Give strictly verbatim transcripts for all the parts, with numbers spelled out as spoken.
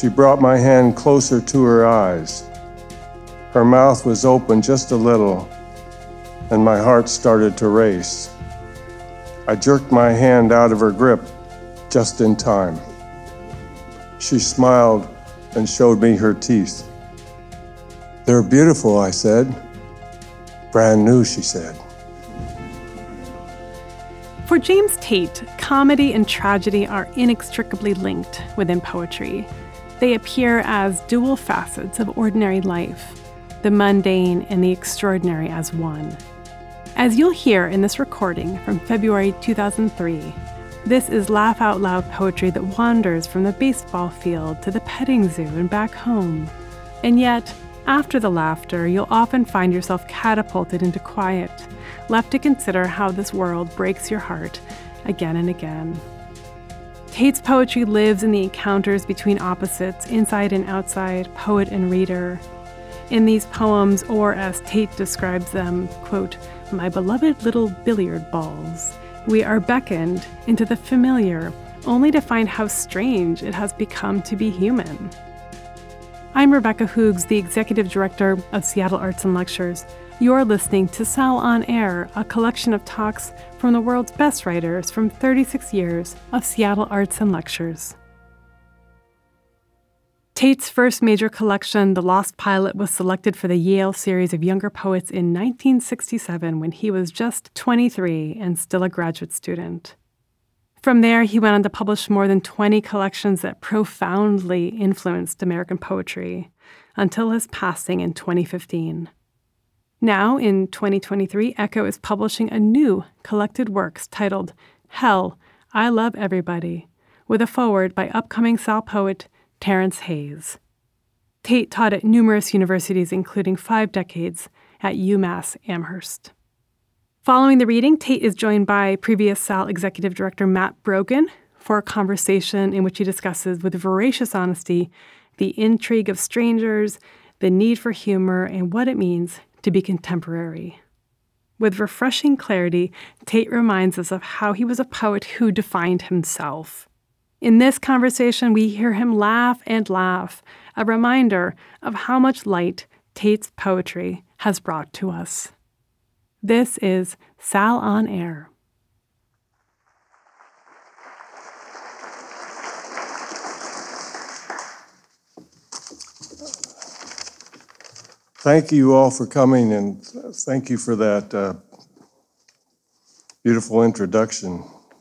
She brought my hand closer to her eyes. Her mouth was open just a little, and my heart started to race. I jerked my hand out of her grip just in time. She smiled and showed me her teeth. "They're beautiful," I said. "Brand new," she said. For James Tate, comedy and tragedy are inextricably linked within poetry. They appear as dual facets of ordinary life, the mundane and the extraordinary as one. As you'll hear in this recording from February two thousand three, this is laugh out loud poetry that wanders from the baseball field to the petting zoo and back home. And yet, after the laughter, you'll often find yourself catapulted into quiet, left to consider how this world breaks your heart again and again. Tate's poetry lives in the encounters between opposites, inside and outside, poet and reader. In these poems, or as Tate describes them, quote, "my beloved little billiard balls," we are beckoned into the familiar, only to find how strange it has become to be human. I'm Rebecca Hoogs, the Executive Director of Seattle Arts and Lectures. You're listening to Sal on Air, a collection of talks from the world's best writers from thirty-six years of Seattle Arts and Lectures. Tate's first major collection, The Lost Pilot, was selected for the Yale Series of Younger Poets in nineteen sixty-seven when he was just twenty-three and still a graduate student. From there, he went on to publish more than twenty collections that profoundly influenced American poetry until his passing in twenty fifteen. Now, in twenty twenty-three, Echo is publishing a new collected works titled Hell, I Love Everybody, with a foreword by upcoming Sal poet Terrence Hayes. Tate taught at numerous universities, including five decades at UMass Amherst. Following the reading, Tate is joined by previous Sal Executive Director Matt Brogan for a conversation in which he discusses with voracious honesty the intrigue of strangers, the need for humor, and what it means to be contemporary. With refreshing clarity, Tate reminds us of how he was a poet who defined himself. In this conversation, we hear him laugh and laugh, a reminder of how much light Tate's poetry has brought to us. This is Sal on Air. Thank you all for coming, and thank you for that uh, beautiful introduction.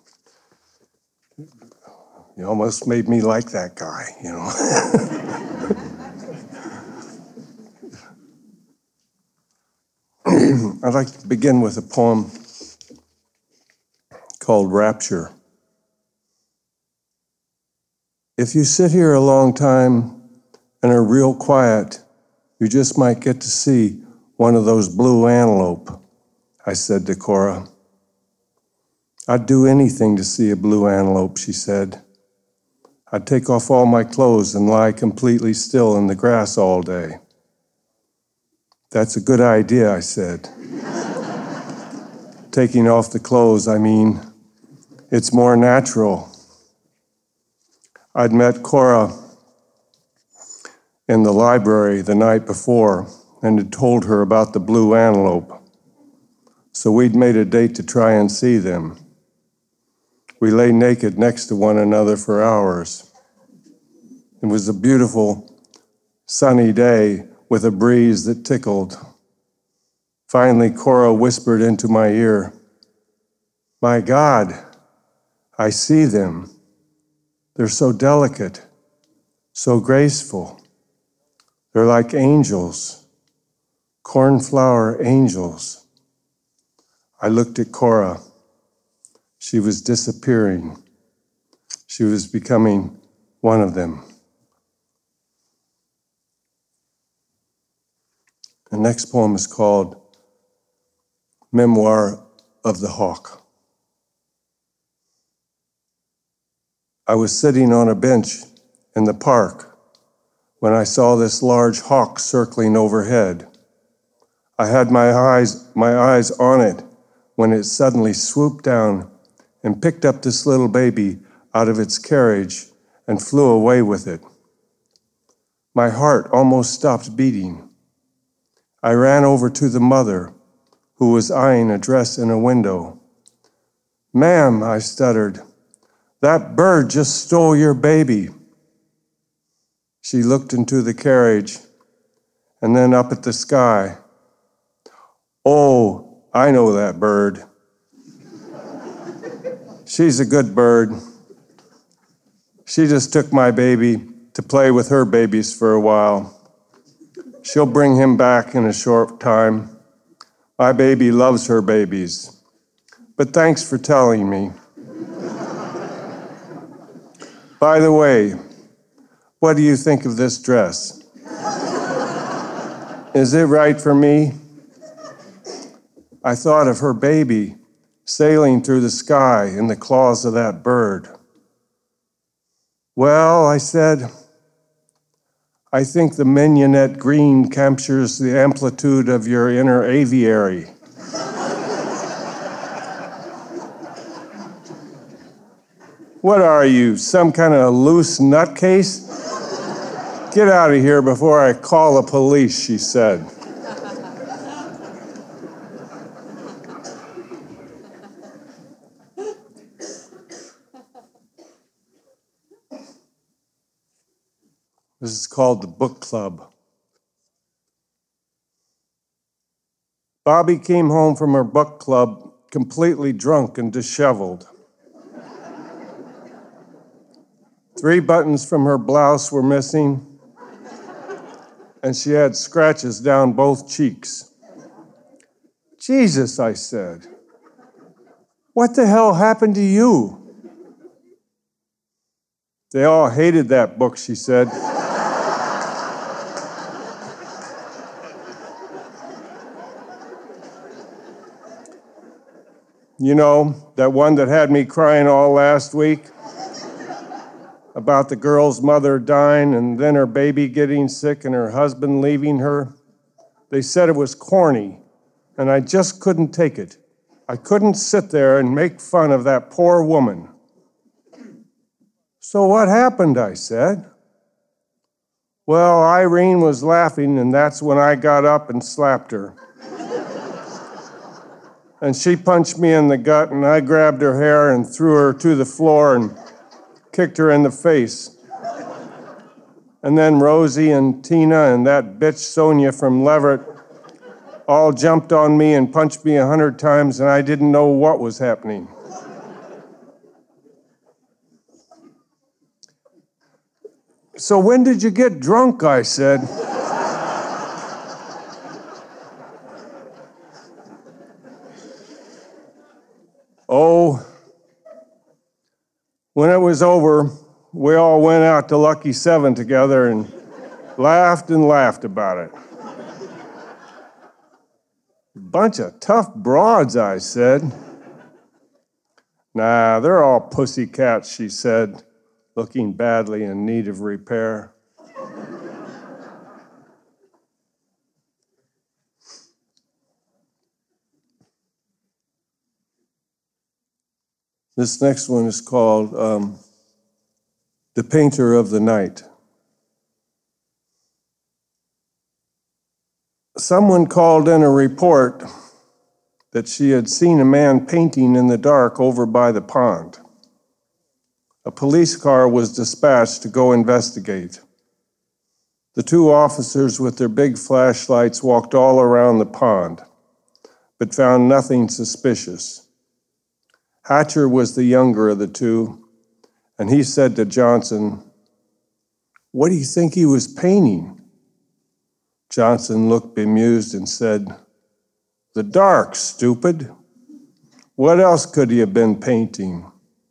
You almost made me like that guy, you know. I'd like to begin with a poem called Rapture. If you sit here a long time and are real quiet, you just might get to see one of those blue antelope, I said to Cora. I'd do anything to see a blue antelope, she said. I'd take off all my clothes and lie completely still in the grass all day. That's a good idea, I said. Taking off the clothes, I mean, it's more natural. I'd met Cora in the library the night before and had told her about the blue antelope. So we'd made a date to try and see them. We lay naked next to one another for hours. It was a beautiful, sunny day with a breeze that tickled. Finally, Cora whispered into my ear, "My God, I see them. They're so delicate, so graceful. They're like angels, cornflower angels." I looked at Cora. She was disappearing. She was becoming one of them. The next poem is called Memoir of the Hawk. I was sitting on a bench in the park when I saw this large hawk circling overhead. I had my eyes, my eyes on it when it suddenly swooped down and picked up this little baby out of its carriage and flew away with it. My heart almost stopped beating. I ran over to the mother, who was eyeing a dress in a window. "Ma'am," I stuttered, "that bird just stole your baby." She looked into the carriage and then up at the sky. "Oh, I know that bird. She's a good bird. She just took my baby to play with her babies for a while. She'll bring him back in a short time. My baby loves her babies. But thanks for telling me. By the way, what do you think of this dress? Is it right for me?" I thought of her baby sailing through the sky in the claws of that bird. "Well," I said, "I think the mignonette green captures the amplitude of your inner aviary." "What are you, some kind of loose nutcase? Get out of here before I call the police," she said. This is called the book club. Bobby came home from her book club completely drunk and disheveled. Three buttons from her blouse were missing, and she had scratches down both cheeks. "Jesus," I said, "what the hell happened to you?" "They all hated that book," she said. "You know, that one that had me crying all last week? About the girl's mother dying and then her baby getting sick and her husband leaving her? They said it was corny, and I just couldn't take it. I couldn't sit there and make fun of that poor woman." "So what happened?" I said. "Well, Irene was laughing, and that's when I got up and slapped her. And she punched me in the gut, and I grabbed her hair and threw her to the floor and kicked her in the face. And then Rosie and Tina and that bitch Sonia from Leverett all jumped on me and punched me a hundred times, and I didn't know what was happening." "So when did you get drunk?" I said. "Oh, when it was over, we all went out to Lucky Seven together and laughed and laughed about it." "Bunch of tough broads," I said. "Nah, they're all pussycats," she said, looking badly in need of repair. This next one is called um, The Painter of the Night. Someone called in a report that she had seen a man painting in the dark over by the pond. A police car was dispatched to go investigate. The two officers with their big flashlights walked all around the pond, but found nothing suspicious. Hatcher was the younger of the two, and he said to Johnson, "What do you think he was painting?" Johnson looked bemused and said, "The dark, stupid. What else could he have been painting?"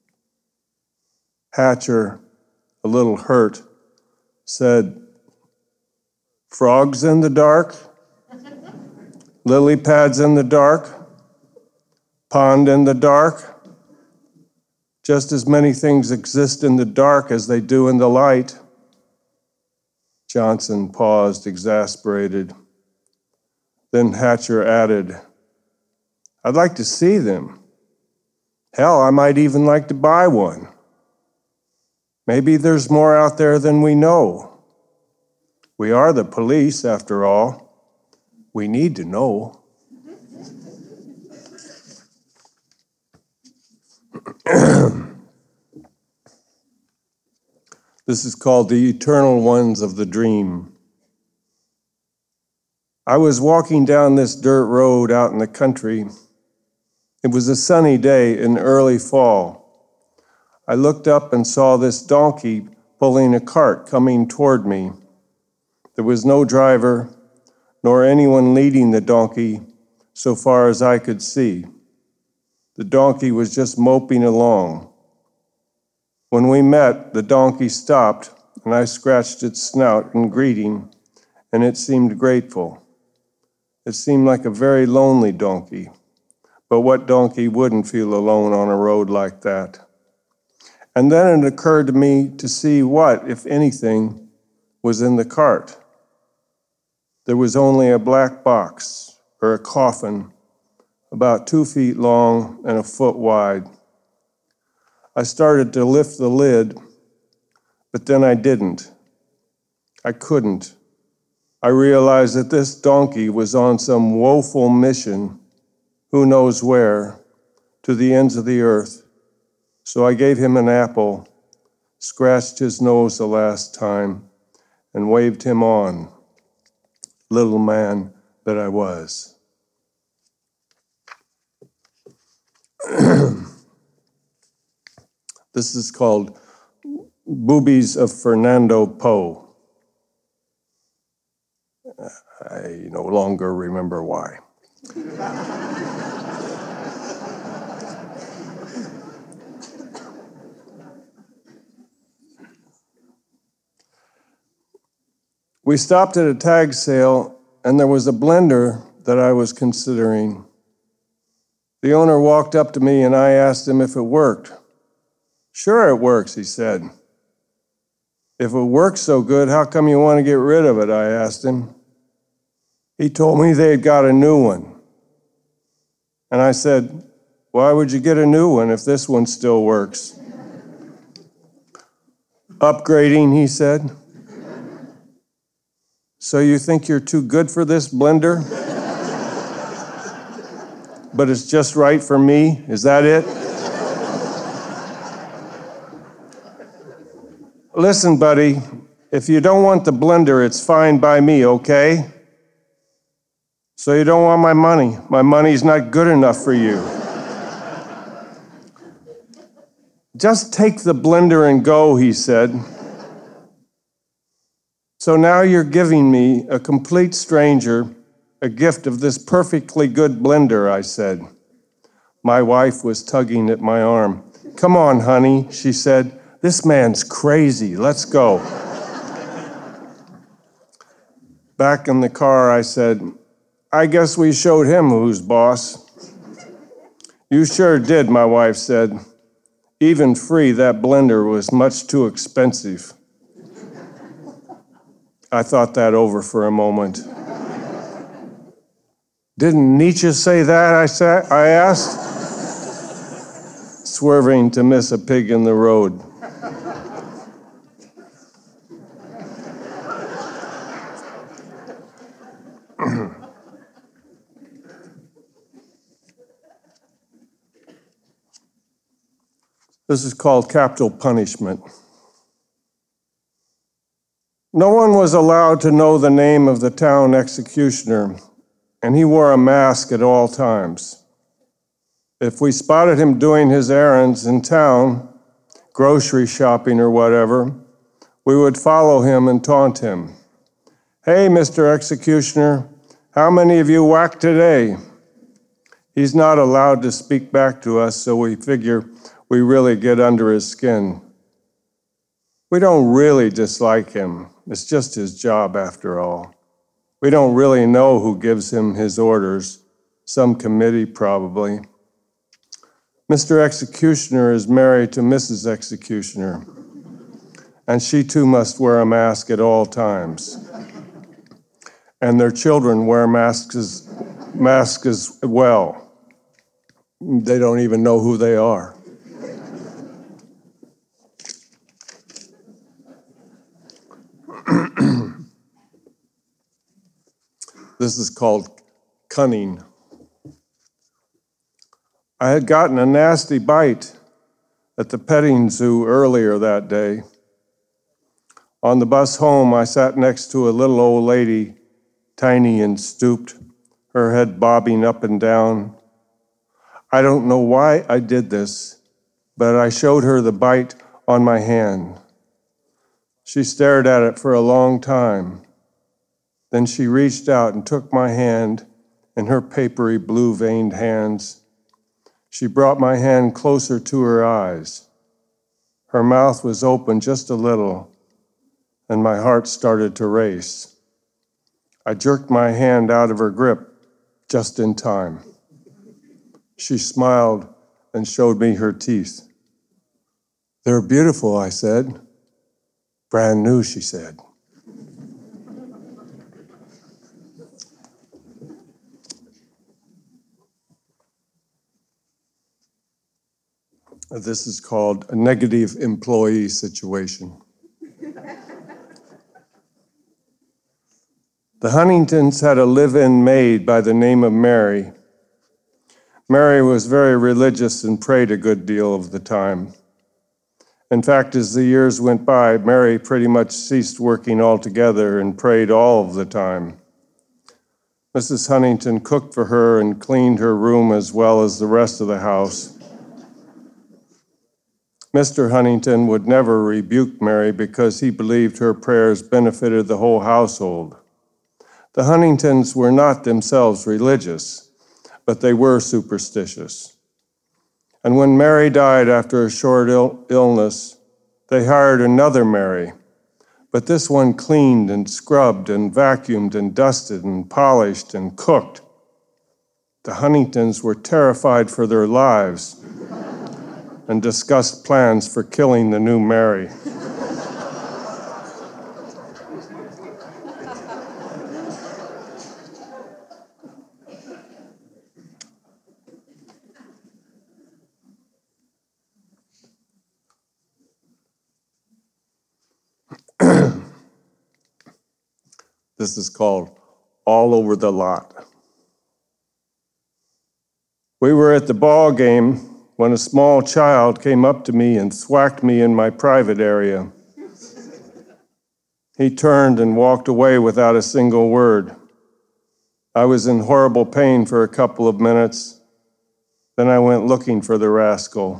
Hatcher, a little hurt, said, "Frogs in the dark, lily pads in the dark, pond in the dark. Just as many things exist in the dark as they do in the light." Johnson paused, exasperated. Then Hatcher added, "I'd like to see them. Hell, I might even like to buy one. Maybe there's more out there than we know." We are the police, after all. We need to know. This is called The Eternal Ones of the Dream. I was walking down this dirt road out in the country. It was a sunny day in early fall. I looked up and saw this donkey pulling a cart coming toward me. There was no driver, nor anyone leading the donkey, so far as I could see. The donkey was just moping along. When we met, the donkey stopped, and I scratched its snout in greeting, and it seemed grateful. It seemed like a very lonely donkey, but what donkey wouldn't feel alone on a road like that? And then it occurred to me to see what, if anything, was in the cart. There was only a black box, or a coffin, about two feet long and a foot wide. I started to lift the lid, but then I didn't. I couldn't. I realized that this donkey was on some woeful mission, who knows where, to the ends of the earth. So I gave him an apple, scratched his nose the last time, and waved him on, little man that I was. This is called Boobies of Fernando Poe. I no longer remember why. We stopped at a tag sale, and there was a blender that I was considering. The owner walked up to me, and I asked him if it worked. Sure it works, he said. If it works so good, how come you want to get rid of it, I asked him. He told me they'd got a new one. And I said, why would you get a new one if this one still works? Upgrading, he said. So you think you're too good for this blender? But it's just right for me? Is that it? Listen, buddy, if you don't want the blender, it's fine by me, okay? So you don't want my money. My money's not good enough for you. Just take the blender and go, he said. So now you're giving me, a complete stranger, a gift of this perfectly good blender, I said. My wife was tugging at my arm. Come on, honey, she said. This man's crazy. Let's go. Back in the car, I said, I guess we showed him who's boss. You sure did, my wife said. Even free, that blender was much too expensive. I thought that over for a moment. Didn't Nietzsche say that, I, sa- I asked, swerving to miss a pig in the road. This is called capital punishment. No one was allowed to know the name of the town executioner, and he wore a mask at all times. If we spotted him doing his errands in town, grocery shopping or whatever, we would follow him and taunt him. Hey, Mister Executioner, how many of you whacked today? He's not allowed to speak back to us, so we figure we really get under his skin. We don't really dislike him. It's just his job, after all. We don't really know who gives him his orders. Some committee, probably. Mister Executioner is married to Missus Executioner, and she too must wear a mask at all times. And their children wear masks as, masks as well. They don't even know who they are. This is called cunning. I had gotten a nasty bite at the petting zoo earlier that day. On the bus home, I sat next to a little old lady, tiny and stooped, her head bobbing up and down. I don't know why I did this, but I showed her the bite on my hand. She stared at it for a long time. Then she reached out and took my hand in her papery blue-veined hands. She brought my hand closer to her eyes. Her mouth was open just a little, and my heart started to race. I jerked my hand out of her grip just in time. She smiled and showed me her teeth. "They're beautiful," I said. "Brand new," she said. This is called a negative employee situation. The Huntingtons had a live-in maid by the name of Mary. Mary was very religious and prayed a good deal of the time. In fact, as the years went by, Mary pretty much ceased working altogether and prayed all of the time. Missus Huntington cooked for her and cleaned her room as well as the rest of the house. Mister Huntington would never rebuke Mary because he believed her prayers benefited the whole household. The Huntingtons were not themselves religious, but they were superstitious. And when Mary died after a short Ill- illness, they hired another Mary, but this one cleaned and scrubbed and vacuumed and dusted and polished and cooked. The Huntingtons were terrified for their lives and discussed plans for killing the new Mary. This is called All Over the Lot. We were at the ball game when a small child came up to me and thwacked me in my private area. He turned and walked away without a single word. I was in horrible pain for a couple of minutes. Then I went looking for the rascal.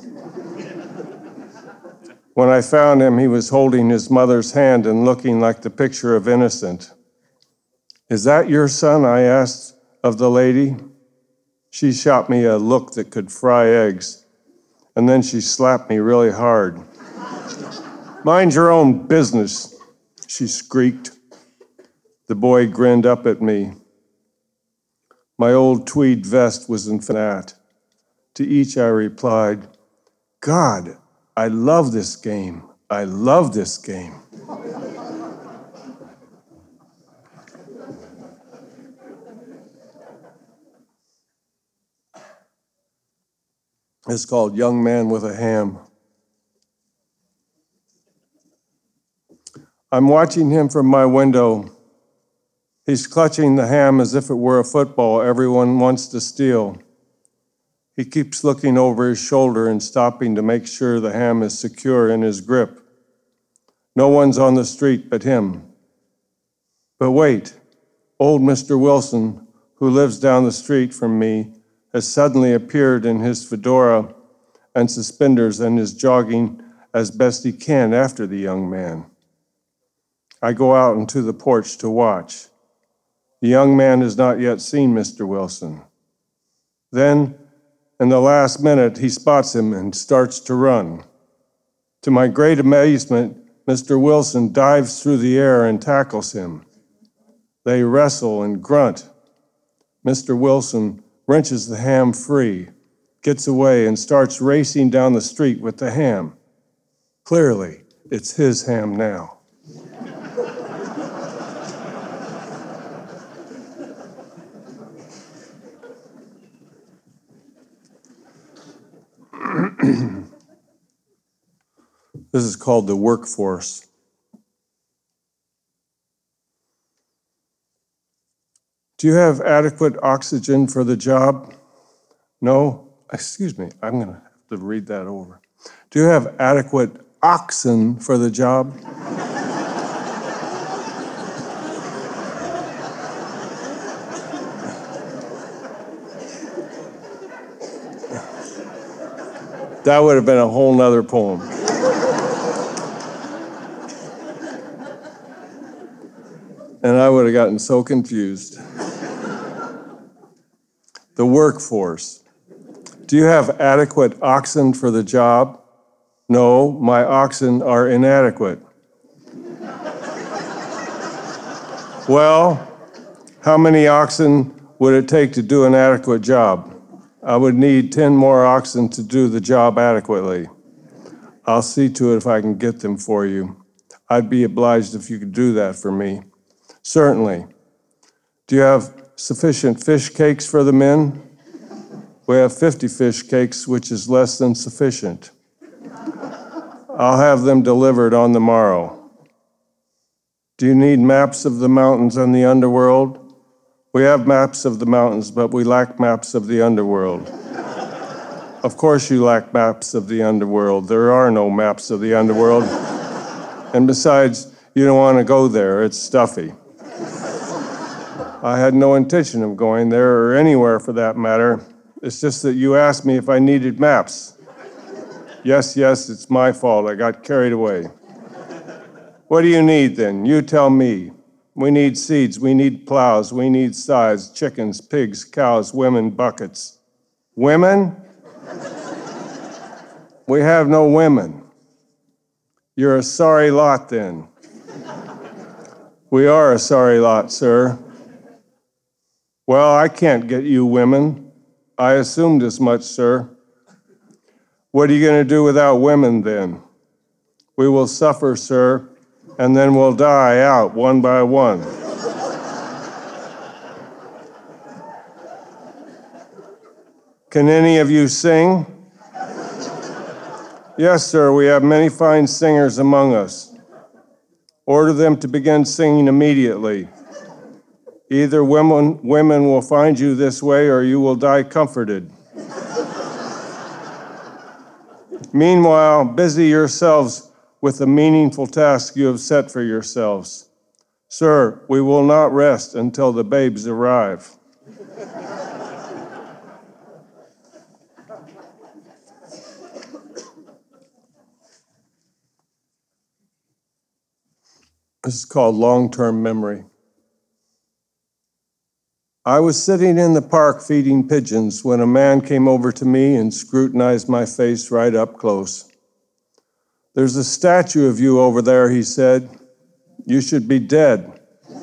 When I found him, he was holding his mother's hand and looking like the picture of innocent. "Is that your son?" I asked of the lady. She shot me a look that could fry eggs, and then she slapped me really hard. "Mind your own business," she squeaked. The boy grinned up at me. My old tweed vest was in fat. To each I replied, "God, I love this game. I love this game." It's called Young Man with a Ham. I'm watching him from my window. He's clutching the ham as if it were a football everyone wants to steal. He keeps looking over his shoulder and stopping to make sure the ham is secure in his grip. No one's on the street but him. But wait, old Mister Wilson, who lives down the street from me, has suddenly appeared in his fedora and suspenders and is jogging as best he can after the young man. I go out into the porch to watch. The young man has not yet seen Mister Wilson. Then, in the last minute, he spots him and starts to run. To my great amazement, Mister Wilson dives through the air and tackles him. They wrestle and grunt. Mister Wilson wrenches the ham free, gets away, and starts racing down the street with the ham. Clearly, it's his ham now. This is called the workforce. Do you have adequate oxygen for the job? No? Excuse me, I'm going to have to read that over. Do you have adequate oxen for the job? That would have been a whole nother poem. And I would have gotten so confused. The workforce. Do you have adequate oxen for the job? No, my oxen are inadequate. Well, how many oxen would it take to do an adequate job? I would need ten more oxen to do the job adequately. I'll see to it if I can get them for you. I'd be obliged if you could do that for me. Certainly. Do you have sufficient fish cakes for the men? We have fifty fish cakes, which is less than sufficient. I'll have them delivered on the morrow. Do you need maps of the mountains and the underworld? We have maps of the mountains, but we lack maps of the underworld. Of course you lack maps of the underworld. There are no maps of the underworld. And besides, you don't want to go there. It's stuffy. I had no intention of going there or anywhere for that matter. It's just that you asked me if I needed maps. Yes, yes, it's my fault. I got carried away. What do you need then? You tell me. We need seeds, we need plows, we need scythes, chickens, pigs, cows, women, buckets. Women? We have no women. You're a sorry lot then. We are a sorry lot, sir. Well, I can't get you women. I assumed as much, sir. What are you going to do without women then? We will suffer, sir, and then we'll die out one by one. Can any of you sing? Yes, sir, we have many fine singers among us. Order them to begin singing immediately. Either women, women will find you this way or you will die comforted. Meanwhile, busy yourselves with the meaningful task you have set for yourselves. Sir, we will not rest until the babes arrive. This is called long-term memory. I was sitting in the park feeding pigeons when a man came over to me and scrutinized my face right up close. There's a statue of you over there, he said. You should be dead.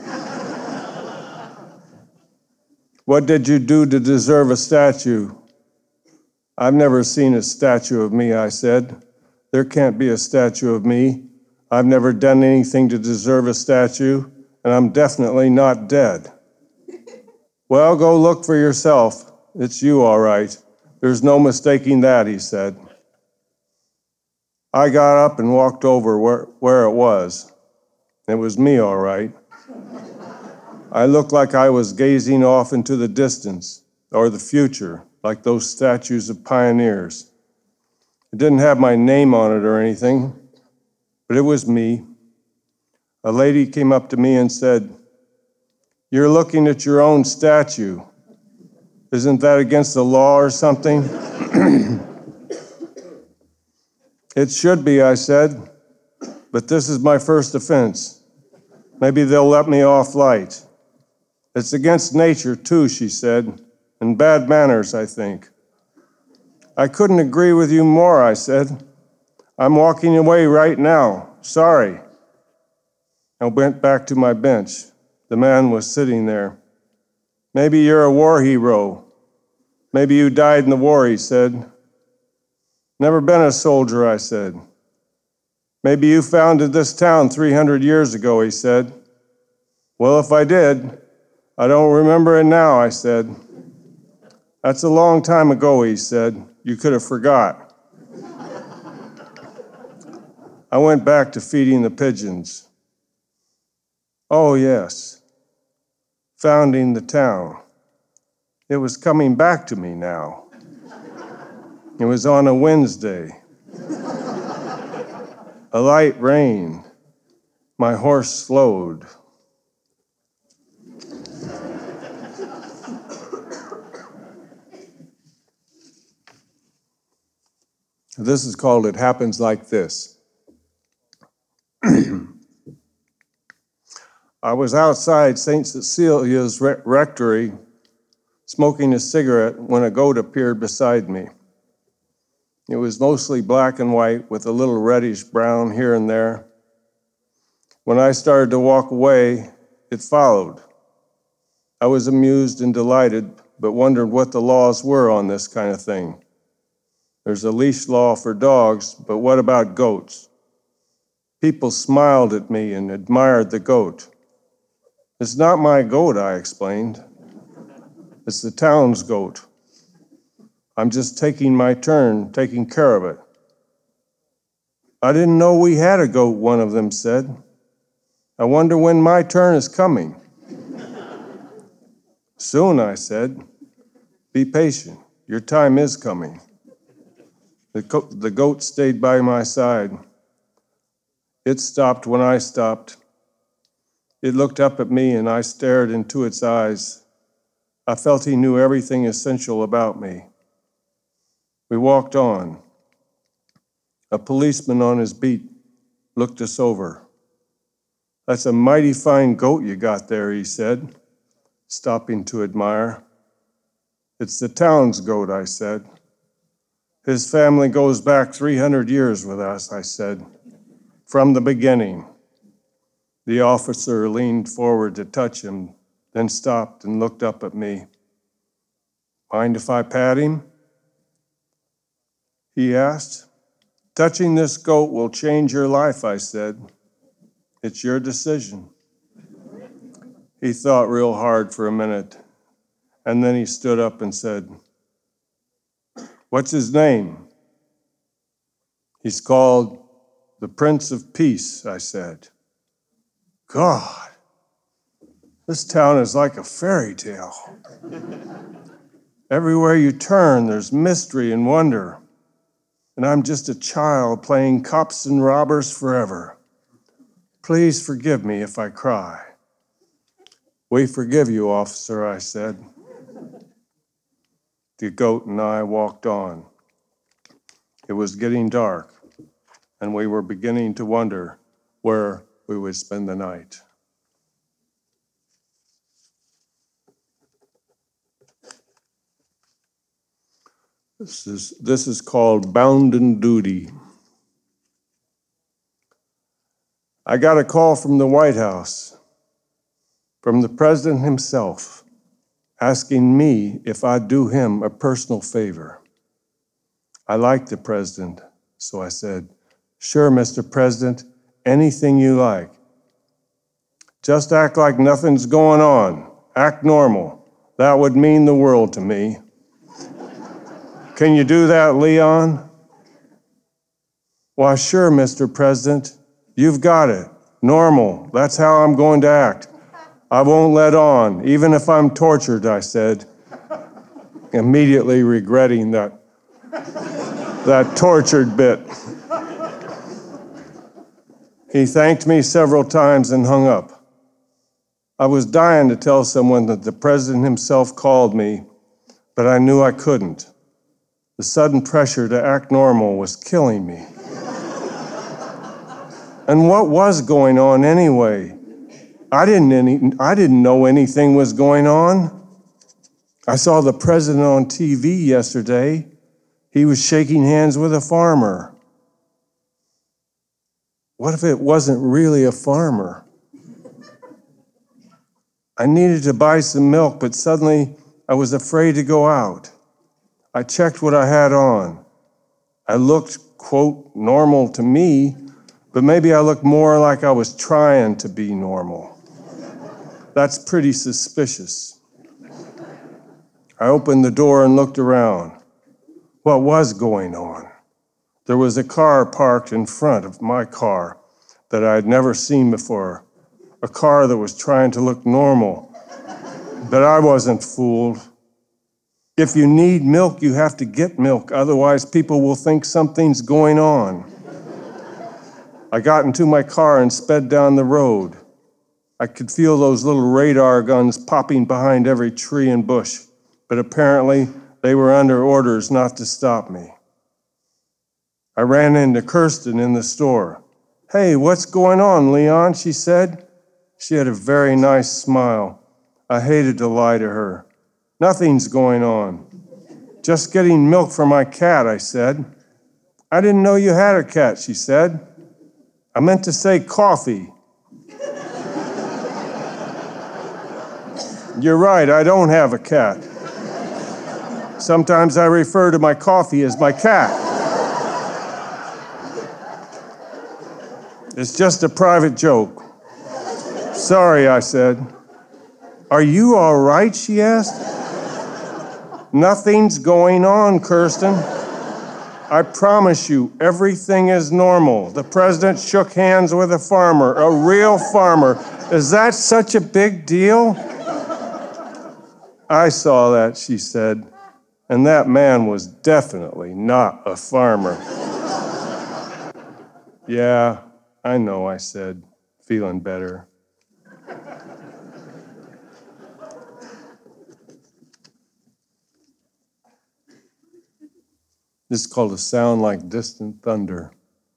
What did you do to deserve a statue? I've never seen a statue of me, I said. There can't be a statue of me. I've never done anything to deserve a statue, and I'm definitely not dead. Well, go look for yourself. It's you, all right. There's no mistaking that, he said. I got up and walked over where, where it was. It was me, all right. I looked like I was gazing off into the distance, or the future, like those statues of pioneers. It didn't have my name on it or anything, but it was me. A lady came up to me and said, "You're looking at your own statue. Isn't that against the law or something?" It should be, I said, but this is my first offense. Maybe they'll let me off light. It's against nature, too, she said, and bad manners, I think. I couldn't agree with you more, I said. I'm walking away right now. Sorry. I went back to my bench. The man was sitting there. Maybe you're a war hero. Maybe you died in the war, he said. Never been a soldier, I said. Maybe you founded this town three hundred years ago, he said. Well, if I did, I don't remember it now, I said. That's a long time ago, he said. You could have forgot. I went back to feeding the pigeons. Oh, yes. founding the town. It was coming back to me now. It was on a Wednesday. A light rain. My horse slowed. This is called It Happens Like This. I was outside Saint Cecilia's re- rectory smoking a cigarette when a goat appeared beside me. It was mostly black and white with a little reddish brown here and there. When I started to walk away, it followed. I was amused and delighted, but wondered what the laws were on this kind of thing. There's a leash law for dogs, but what about goats? People smiled at me and admired the goat. It's not my goat, I explained. It's the town's goat. I'm just taking my turn, taking care of it. I didn't know we had a goat, one of them said. I wonder when my turn is coming. Soon, I said. Be patient. Your time is coming. The, co- the goat stayed by my side. It stopped when I stopped. It looked up at me and I stared into its eyes. I felt he knew everything essential about me. We walked on. A policeman on his beat looked us over. That's a mighty fine goat you got there, he said, stopping to admire. It's the town's goat, I said. His family goes back three hundred years with us, I said, from the beginning. The officer leaned forward to touch him, then stopped and looked up at me. Mind if I pat him? He asked. Touching this goat will change your life, I said. It's your decision. He thought real hard for a minute, and then he stood up and said, What's his name? He's called the Prince of Peace, I said. God, this town is like a fairy tale. Everywhere you turn, there's mystery and wonder. And I'm just a child playing cops and robbers forever. Please forgive me if I cry. We forgive you, officer, I said. The goat and I walked on. It was getting dark, and we were beginning to wonder where we would spend the night. This is, this is called Bounden Duty. I got a call from the White House, from the president himself, asking me if I'd do him a personal favor. I liked the president, so I said, Sure, Mister President, anything you like. Just act like nothing's going on. Act normal. That would mean the world to me. Can you do that, Leon? Why, sure, Mister President. You've got it. Normal. That's how I'm going to act. I won't let on, even if I'm tortured, I said, immediately regretting that, that tortured bit. He thanked me several times and hung up. I was dying to tell someone that the president himself called me, but I knew I couldn't. The sudden pressure to act normal was killing me. And what was going on anyway? I didn't any, I didn't know anything was going on. I saw the president on T V yesterday. He was shaking hands with a farmer. What if it wasn't really a farmer? I needed to buy some milk, but suddenly I was afraid to go out. I checked what I had on. I looked, quote, normal to me, but maybe I looked more like I was trying to be normal. That's pretty suspicious. I opened the door and looked around. What was going on? There was a car parked in front of my car that I had never seen before, a car that was trying to look normal. But I wasn't fooled. If you need milk, you have to get milk. Otherwise, people will think something's going on. I got into my car and sped down the road. I could feel those little radar guns popping behind every tree and bush, but apparently they were under orders not to stop me. I ran into Kirsten in the store. "Hey, what's going on, Leon?" she said. She had a very nice smile. I hated to lie to her. "Nothing's going on. Just getting milk for my cat," I said. "I didn't know you had a cat," she said. "I meant to say coffee." "You're right, I don't have a cat. Sometimes I refer to my coffee as my cat. It's just a private joke." "Sorry," I said. "Are you all right?" she asked. "Nothing's going on, Kirsten. I promise you, everything is normal. The president shook hands with a farmer, a real farmer. Is that such a big deal?" "I saw that," she said, "and that man was definitely not a farmer." "Yeah, I know," I said, feeling better. This is called A Sound Like Distant Thunder.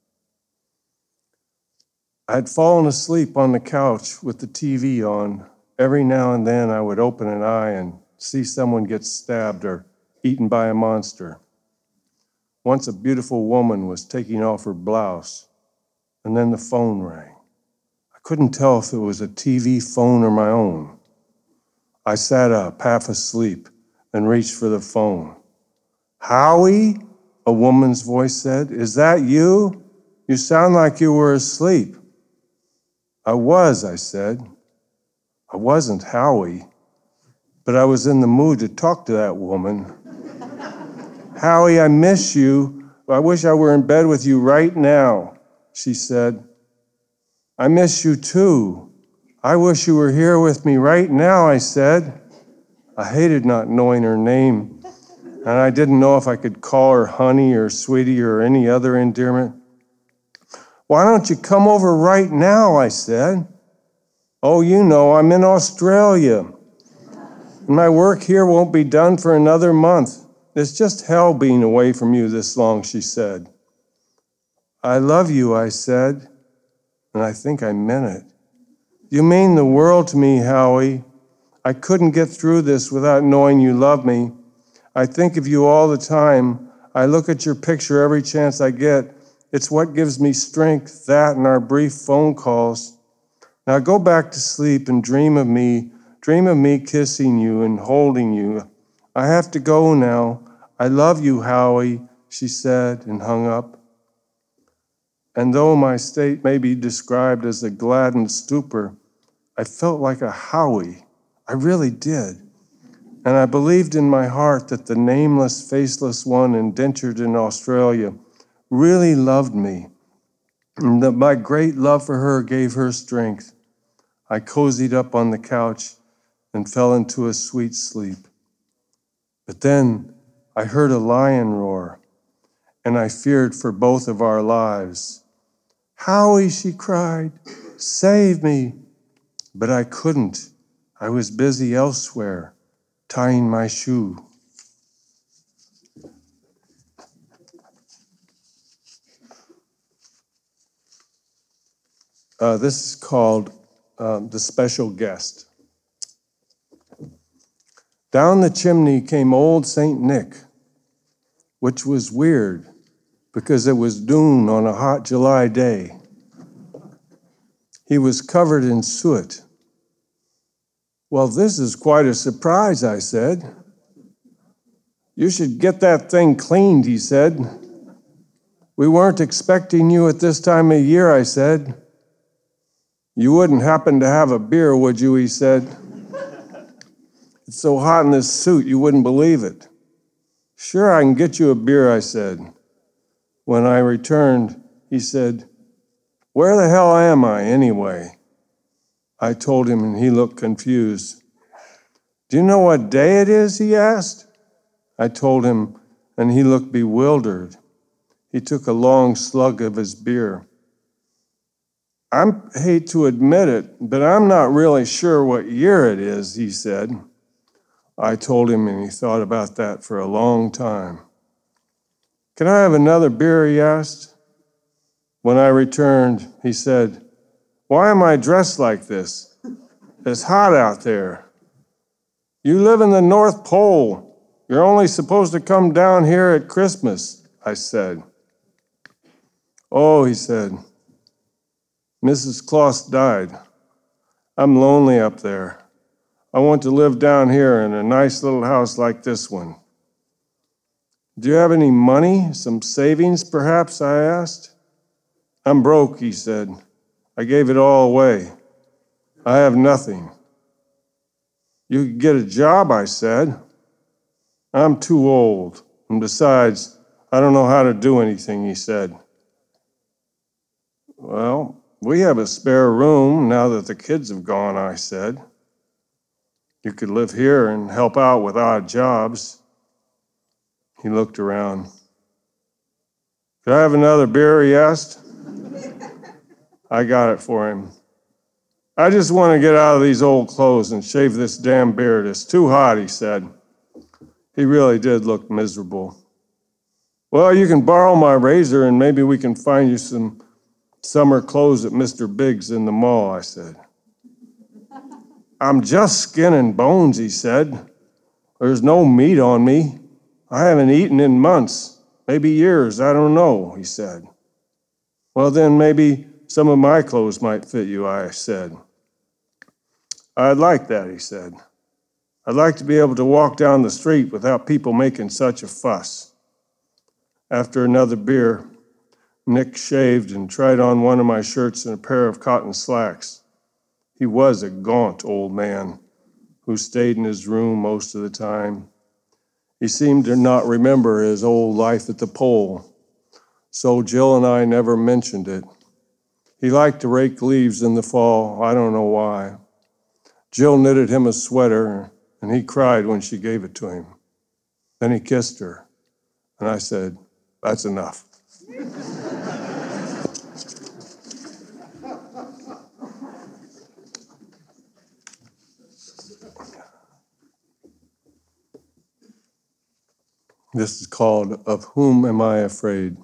I had fallen asleep on the couch with the T V on. Every now and then I would open an eye and see someone get stabbed or eaten by a monster. Once a beautiful woman was taking off her blouse, and then the phone rang. I couldn't tell if it was a T V phone or my own. I sat up, half asleep, and reached for the phone. "Howie?" a woman's voice said. "Is that you? You sound like you were asleep." "I was," I said. I wasn't Howie, but I was in the mood to talk to that woman. "Howie, I miss you. I wish I were in bed with you right now," she said. "I miss you too. I wish you were here with me right now," I said. I hated not knowing her name, and I didn't know if I could call her honey or sweetie or any other endearment. "Why don't you come over right now?" I said. "Oh, you know, I'm in Australia. My work here won't be done for another month. It's just hell being away from you this long," she said. "I love you," I said, and I think I meant it. "You mean the world to me, Howie. I couldn't get through this without knowing you love me. I think of you all the time. I look at your picture every chance I get. It's what gives me strength, that and our brief phone calls. Now go back to sleep and dream of me. Dream of me kissing you and holding you. I have to go now. I love you, Howie," she said and hung up. And though my state may be described as a gladdened stupor, I felt like a Howie. I really did. And I believed in my heart that the nameless, faceless one indentured in Australia really loved me, and that my great love for her gave her strength. I cozied up on the couch and fell into a sweet sleep. But then I heard a lion roar, and I feared for both of our lives. "Howie," she cried, "save me." But I couldn't. I was busy elsewhere, tying my shoe. Uh, this is called uh, The Special Guest. Down the chimney came old Saint Nick, which was weird because it was noon on a hot July day. He was covered in soot. "Well, this is quite a surprise," I said. "You should get that thing cleaned," he said. "We weren't expecting you at this time of year," I said. "You wouldn't happen to have a beer, would you?" he said. "It's so hot in this suit, you wouldn't believe it." "Sure, I can get you a beer," I said. When I returned, he said, "Where the hell am I, anyway?" I told him, and he looked confused. Do you know what day it is, he asked. I told him, and he looked bewildered. He took a long slug of his beer. I hate to admit it, but I'm not really sure what year it is, he said. I told him, and he thought about that for a long time. Can I have another beer, he asked. When I returned, he said, why am I dressed like this? It's hot out there. You live in the North Pole. You're only supposed to come down here at Christmas, I said. Oh, he said, Missus Claus died. I'm lonely up there. I want to live down here in a nice little house like this one. Do you have any money, some savings perhaps, I asked. I'm broke, he said. I gave it all away. I have nothing. You could get a job, I said. I'm too old, and besides, I don't know how to do anything, he said. Well, we have a spare room now that the kids have gone, I said. You could live here and help out with odd jobs. He looked around. Could I have another beer, he asked. I got it for him. I just want to get out of these old clothes and shave this damn beard. It's too hot, he said. He really did look miserable. Well, you can borrow my razor and maybe we can find you some summer clothes at Mister Biggs in the mall, I said. I'm just skin and bones, he said. There's no meat on me. I haven't eaten in months, maybe years, I don't know, he said. Well, then maybe some of my clothes might fit you, I said. I'd like that, he said. I'd like to be able to walk down the street without people making such a fuss. After another beer, Nick shaved and tried on one of my shirts and a pair of cotton slacks. He was a gaunt old man who stayed in his room most of the time. He seemed to not remember his old life at the pole, so Jill and I never mentioned it. He liked to rake leaves in the fall, I don't know why. Jill knitted him a sweater, and he cried when she gave it to him. Then he kissed her, and I said, that's enough. This is called Of Whom Am I Afraid?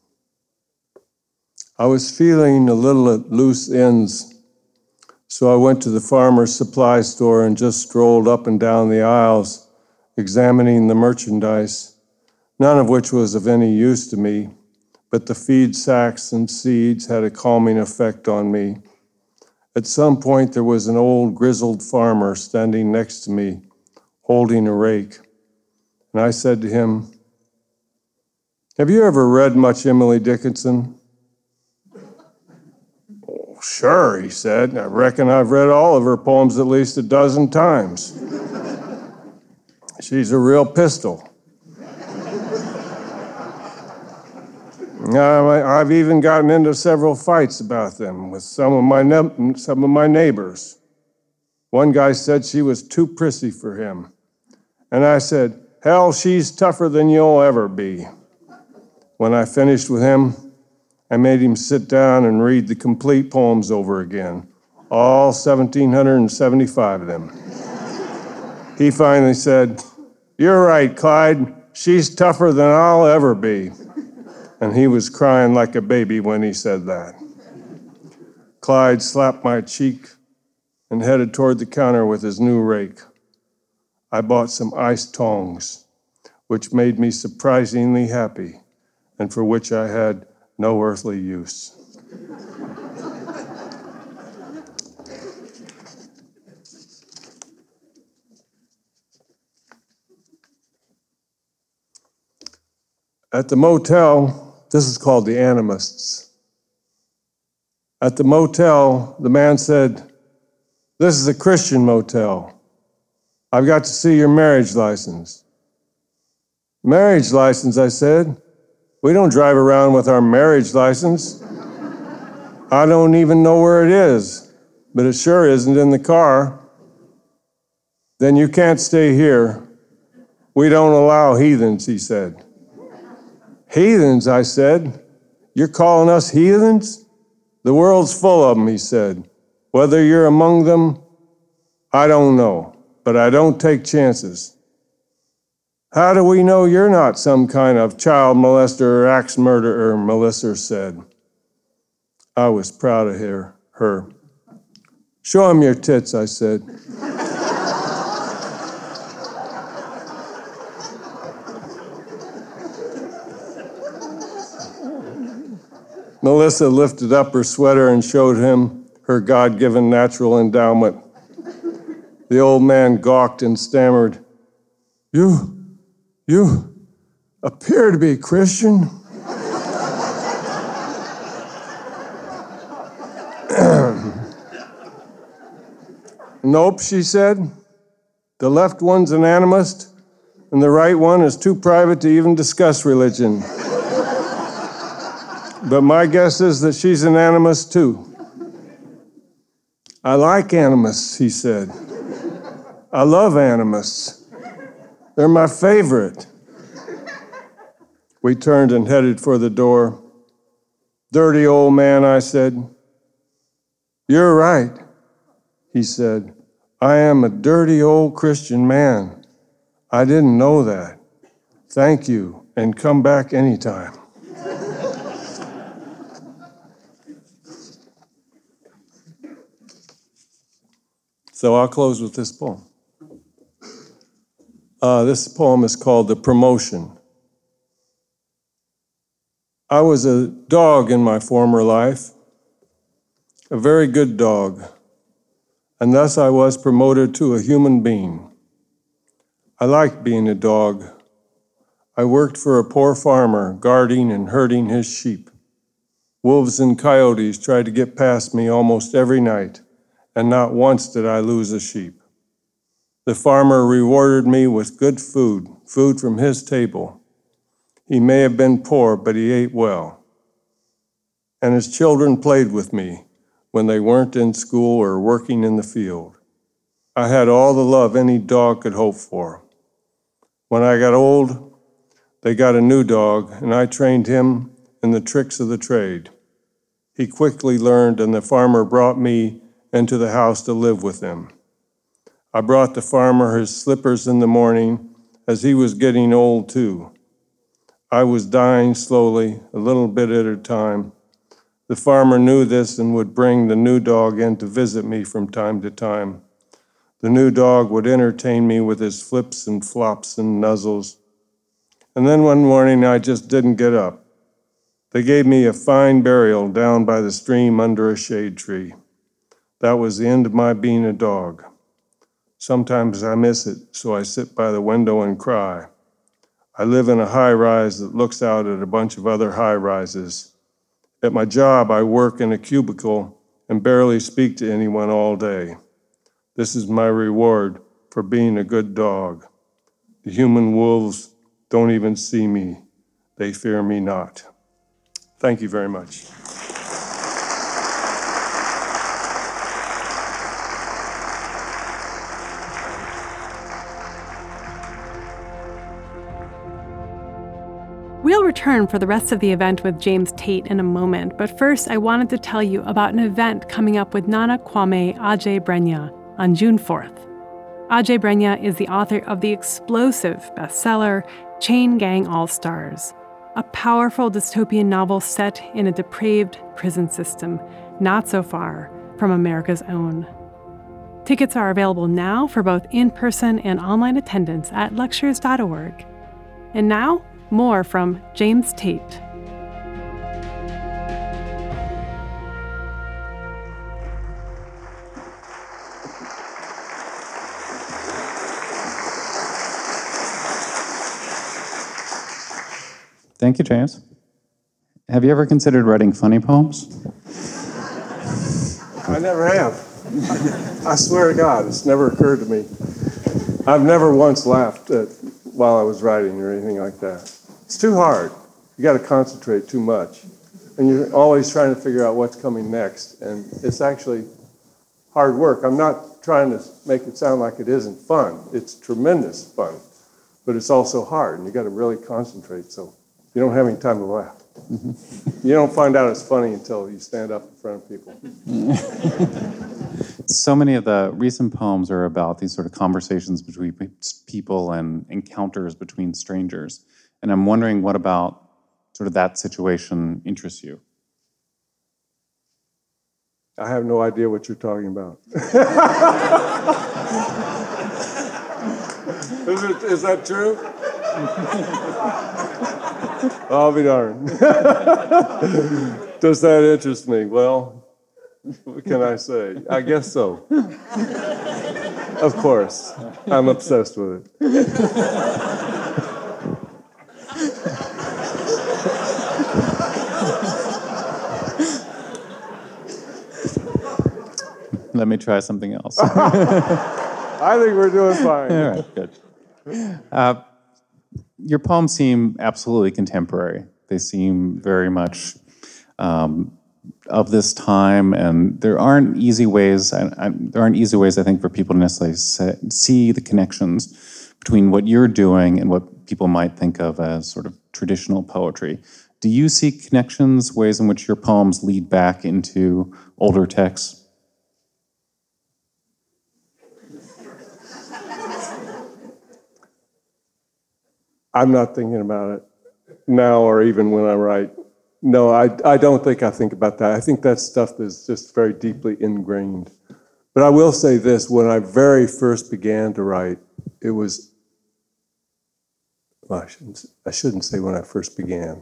I was feeling a little at loose ends, so I went to the farmer's supply store and just strolled up and down the aisles, examining the merchandise, none of which was of any use to me, but the feed sacks and seeds had a calming effect on me. At some point, there was an old grizzled farmer standing next to me, holding a rake. And I said to him, have you ever read much Emily Dickinson? Oh, sure, he said. I reckon I've read all of her poems at least a dozen times. She's a real pistol. I've even gotten into several fights about them with some of my ne- some of my neighbors. One guy said she was too prissy for him. And I said, hell, she's tougher than you'll ever be. When I finished with him, I made him sit down and read the complete poems over again, all one thousand seven hundred seventy-five of them. He finally said, you're right, Clyde, she's tougher than I'll ever be. And he was crying like a baby when he said that. Clyde slapped my cheek and headed toward the counter with his new rake. I bought some ice tongs, which made me surprisingly happy, and for which I had no earthly use. At the motel, this is called the Animists. At the motel, the man said, this is a Christian motel. I've got to see your marriage license. Marriage license, I said. We don't drive around with our marriage license. I don't even know where it is, but it sure isn't in the car. Then you can't stay here. We don't allow heathens, he said. Heathens, I said. You're calling us heathens? The world's full of them, he said. Whether you're among them, I don't know, but I don't take chances. How do we know you're not some kind of child molester or axe murderer, Melissa said. I was proud of her. her. Show him your tits, I said. Melissa lifted up her sweater and showed him her God-given natural endowment. The old man gawked and stammered, You, you appear to be Christian. Nope, she said. The left one's an animist, and the right one is too private to even discuss religion. But my guess is that she's an animist too. I like animists, he said. I love animists. They're my favorite. We turned and headed for the door. Dirty old man, I said. You're right, he said. I am a dirty old Christian man. I didn't know that. Thank you, and come back anytime. So I'll close with this poem. Uh, this poem is called The Promotion. I was a dog in my former life, a very good dog, and thus I was promoted to a human being. I liked being a dog. I worked for a poor farmer, guarding and herding his sheep. Wolves and coyotes tried to get past me almost every night, and not once did I lose a sheep. The farmer rewarded me with good food, food from his table. He may have been poor, but he ate well. And his children played with me when they weren't in school or working in the field. I had all the love any dog could hope for. When I got old, they got a new dog, and I trained him in the tricks of the trade. He quickly learned, and the farmer brought me into the house to live with him. I brought the farmer his slippers in the morning, as he was getting old too. I was dying slowly, a little bit at a time. The farmer knew this and would bring the new dog in to visit me from time to time. The new dog would entertain me with his flips and flops and nuzzles. And then one morning I just didn't get up. They gave me a fine burial down by the stream under a shade tree. That was the end of my being a dog. Sometimes I miss it, so I sit by the window and cry. I live in a high-rise that looks out at a bunch of other high-rises. At my job, I work in a cubicle and barely speak to anyone all day. This is my reward for being a good dog. The human wolves don't even see me. They fear me not. Thank you very much. We'll return for the rest of the event with James Tate in a moment, but first I wanted to tell you about an event coming up with Nana Kwame Adjei-Brenyah on June fourth. Adjei-Brenyah is the author of the explosive bestseller Chain Gang All-Stars, a powerful dystopian novel set in a depraved prison system, not so far from America's own. Tickets are available now for both in-person and online attendance at lectures dot org. And now, more from James Tate. Thank you, James. Have you ever considered writing funny poems? I never have. I swear to God, it's never occurred to me. I've never once laughed at, while I was writing or anything like that. It's too hard. You got to concentrate too much. And you're always trying to figure out what's coming next. And it's actually hard work. I'm not not trying to make it sound like it isn't fun. It's tremendous fun, but it's also hard, and you got to really concentrate. So you don't have any time to laugh. Mm-hmm. You don't find out it's funny until you stand up in front of people. So many of the recent poems are about these sort of conversations between people and encounters between strangers. And I'm wondering what about sort of that situation interests you? I have no idea what you're talking about. is, it, is that true? I'll be darned. Does that interest me? Well, what can I say? I guess so. Of course. I'm obsessed with it. Let me try something else. I think we're doing fine. All right, good. Uh, your poems seem absolutely contemporary. They seem very much um, of this time, and there aren't easy ways. I, I, there aren't easy ways, I think, for people to necessarily say, see the connections between what you're doing and what people might think of as sort of traditional poetry. Do you see connections, ways in which your poems lead back into older texts? I'm not thinking about it now or even when I write. No, I, I don't think I think about that. I think that stuff is just very deeply ingrained. But I will say this, when I very first began to write, it was, well, I shouldn't, I shouldn't say when I first began.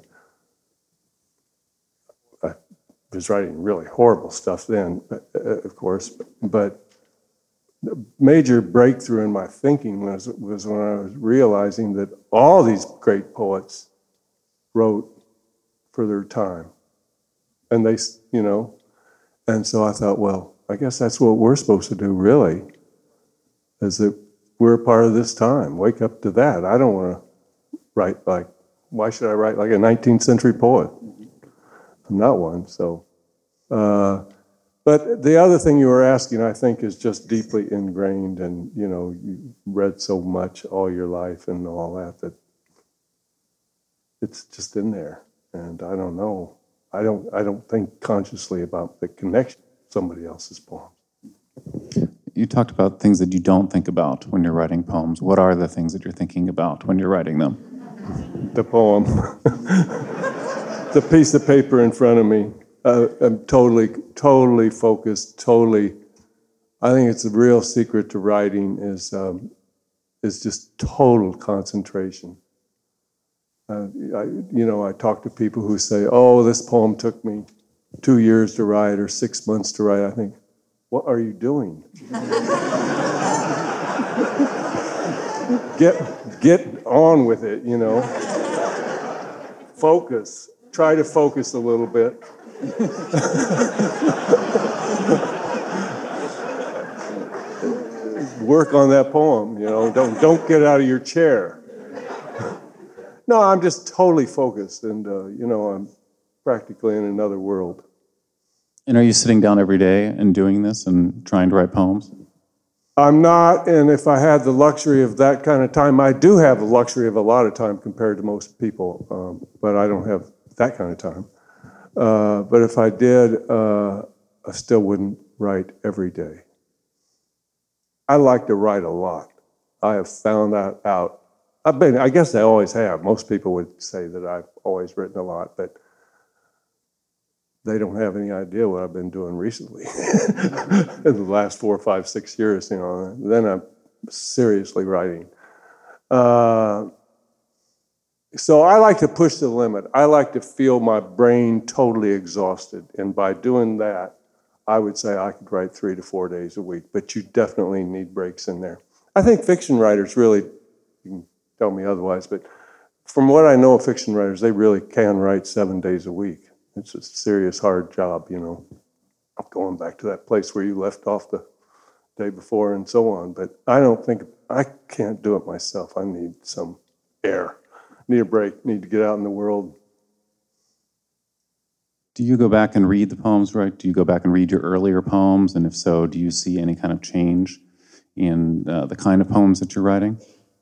I was writing really horrible stuff then, uh, of course, but the major breakthrough in my thinking was, was when I was realizing that all these great poets wrote for their time. And they, you know, and so I thought, well, I guess that's what we're supposed to do, really, is that we're a part of this time. Wake up to that. I don't want to write like, why should I write like a nineteenth century poet? I'm not one, so. Uh, But the other thing you were asking, I think, is just deeply ingrained, and you know, you read so much all your life and all that that it's just in there. And I don't know, I don't, I don't think consciously about the connection to somebody else's poems. You talked about things that you don't think about when you're writing poems. What are the things that you're thinking about when you're writing them? The poem, the piece of paper in front of me. Uh, I'm totally, totally focused, totally. I think it's the real secret to writing is um, is just total concentration. Uh, I, you know, I talk to people who say, "Oh, this poem took me two years to write or six months to write." I think, what are you doing? get get on with it, you know. Focus. Try to focus a little bit. Work on that poem, you know. Don't don't get out of your chair. No, I'm just totally focused, and uh, you know, I'm practically in another world. And are you sitting down every day and doing this and trying to write poems? I'm not, and if I had the luxury of that kind of time, I do have the luxury of a lot of time compared to most people, um, but I don't have that kind of time. Uh, but if I did, uh, I still wouldn't write every day. I like to write a lot. I have found that out. I've been, I guess I always have. Most people would say that I've always written a lot, but they don't have any idea what I've been doing recently. In the last four, five, six years, you know, then I'm seriously writing. Uh, So I like to push the limit. I like to feel my brain totally exhausted. And by doing that, I would say I could write three to four days a week, but you definitely need breaks in there. I think fiction writers really, you can tell me otherwise, but from what I know of fiction writers, they really can write seven days a week. It's a serious, hard job, you know, going back to that place where you left off the day before and so on. But I don't think, I can't do it myself. I need some air. Need a break, need to get out in the world. Do you go back and read the poems, right? Do you go back and read your earlier poems? And if so, do you see any kind of change in uh, the kind of poems that you're writing?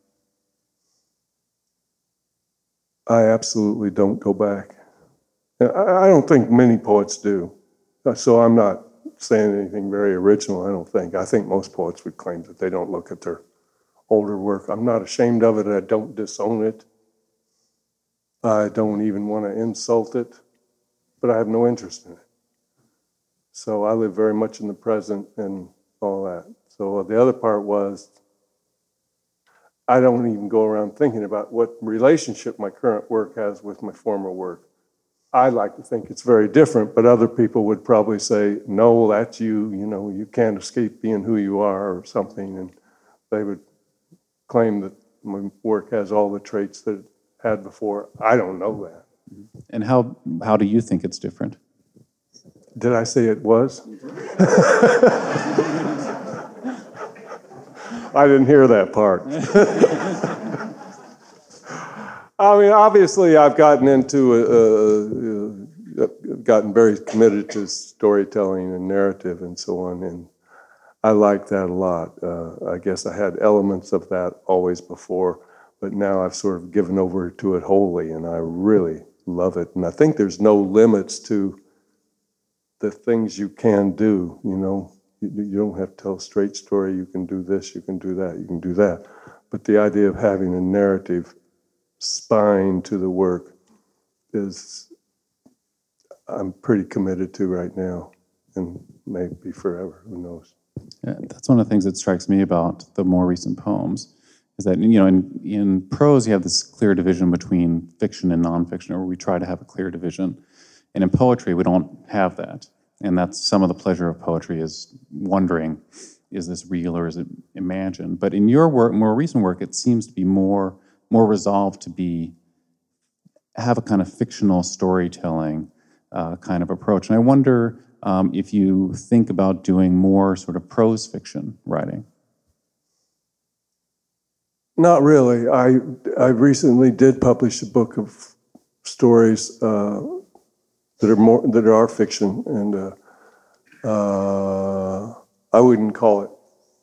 I absolutely don't go back. I, I don't think many poets do. So I'm not saying anything very original, I don't think. I think most poets would claim that they don't look at their older work. I'm not ashamed of it. I don't disown it. I don't even want to insult it, but I have no interest in it. So I live very much in the present and all that. So the other part was, I don't even go around thinking about what relationship my current work has with my former work. I like to think it's very different, but other people would probably say, no, that's you, you know, you can't escape being who you are or something, and they would claim that my work has all the traits that it had before. I don't know that. And how, how do you think it's different? Did I say it was? I didn't hear that part. I mean, obviously, I've gotten into, uh, uh, gotten very committed to storytelling and narrative and so on, and I like that a lot. Uh, I guess I had elements of that always before, but now I've sort of given over to it wholly, and I really love it. And I think there's no limits to the things you can do, you know. You, you don't have to tell a straight story. You can do this, you can do that, you can do that. But the idea of having a narrative spine to the work is, I'm pretty committed to right now, and maybe forever, who knows. Yeah, that's one of the things that strikes me about the more recent poems, is that, you know, in, in prose you have this clear division between fiction and nonfiction, or we try to have a clear division. And in poetry, we don't have that. And that's some of the pleasure of poetry, is wondering, is this real or is it imagined? But in your work, more recent work, it seems to be more more resolved to be, have a kind of fictional storytelling uh, kind of approach. And I wonder um, if you think about doing more sort of prose fiction writing. Not really. I, I recently did publish a book of stories uh, that are more, that are fiction, and uh, uh, I wouldn't call it,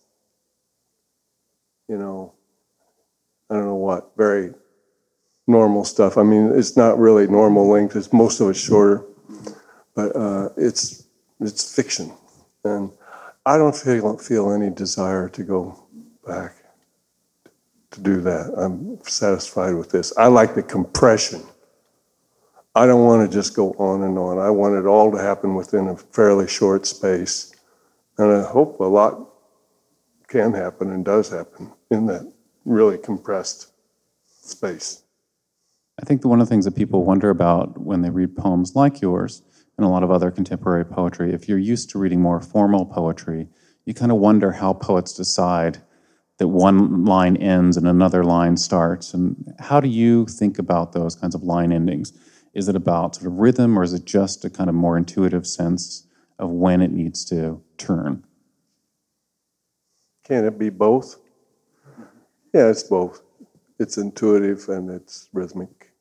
you know, I don't know what, very normal stuff. I mean, it's not really normal length. It's most of it's shorter, but uh, it's it's fiction, and I don't feel feel any desire to go back to do that. I'm satisfied with this. I like the compression. I don't want to just go on and on. I want it all to happen within a fairly short space, and I hope a lot can happen and does happen in that really compressed space. I think that one of the things that people wonder about when they read poems like yours and a lot of other contemporary poetry, if you're used to reading more formal poetry, you kind of wonder how poets decide that one line ends and another line starts. And how do you think about those kinds of line endings? Is it about sort of rhythm, or is it just a kind of more intuitive sense of when it needs to turn? Can it be both? Yeah, it's both. It's intuitive and it's rhythmic.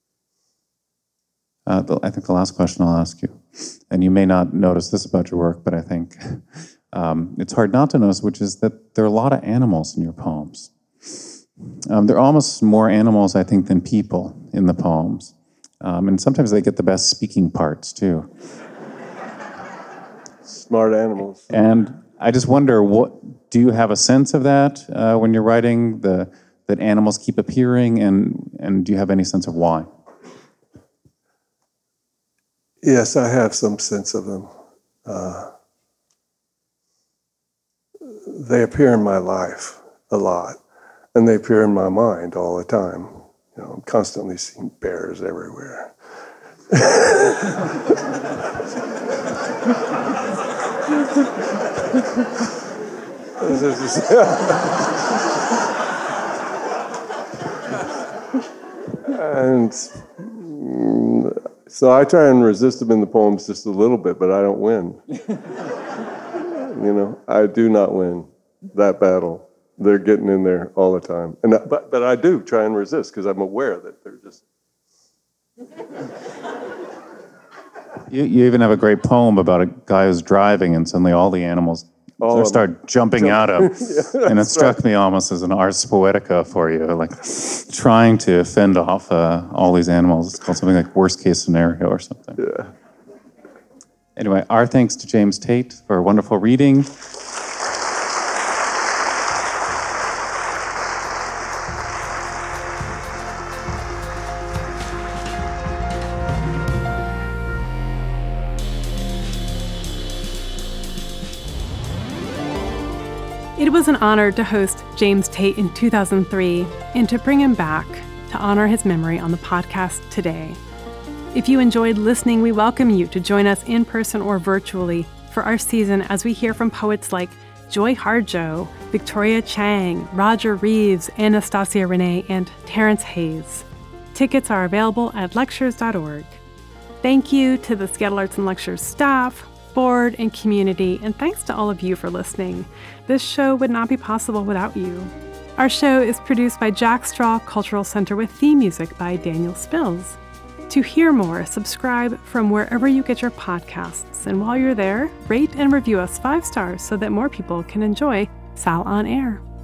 Uh, the, I think the last question I'll ask you, and you may not notice this about your work, but I think um, it's hard not to notice, which is that there are a lot of animals in your poems. Um, there are almost more animals, I think, than people in the poems. Um, and sometimes they get the best speaking parts, too. Smart animals. And I just wonder, what do you have a sense of that uh, when you're writing, the that animals keep appearing, and, and do you have any sense of why? Yes, I have some sense of them. Uh, they appear in my life a lot, and they appear in my mind all the time. You know, I'm constantly seeing bears everywhere. And so I try and resist them in the poems just a little bit, but I don't win. You know, I do not win that battle. They're getting in there all the time. And I, but, but I do try and resist because I'm aware that they're just... You, you even have a great poem about a guy who's driving and suddenly all the animals All start jumping jump. out of. Yeah, and it struck right. me almost as an ars poetica for you, like trying to fend off uh, all these animals. It's called something like worst case scenario or something. Yeah. Anyway, our thanks to James Tate for a wonderful reading. It was an honor to host James Tate in two thousand three and to bring him back to honor his memory on the podcast today. If you enjoyed listening, we welcome you to join us in person or virtually for our season as we hear from poets like Joy Harjo, Victoria Chang, Roger Reeves, Anastasia Renee, and Terrence Hayes. Tickets are available at lectures dot org. Thank you to the Seattle Arts and Lectures staff, board, and community, and thanks to all of you for listening. This show would not be possible without you. Our show is produced by Jack Straw Cultural Center with theme music by Daniel Spills. To hear more, subscribe from wherever you get your podcasts, and while you're there, rate and review us five stars so that more people can enjoy Sal on Air.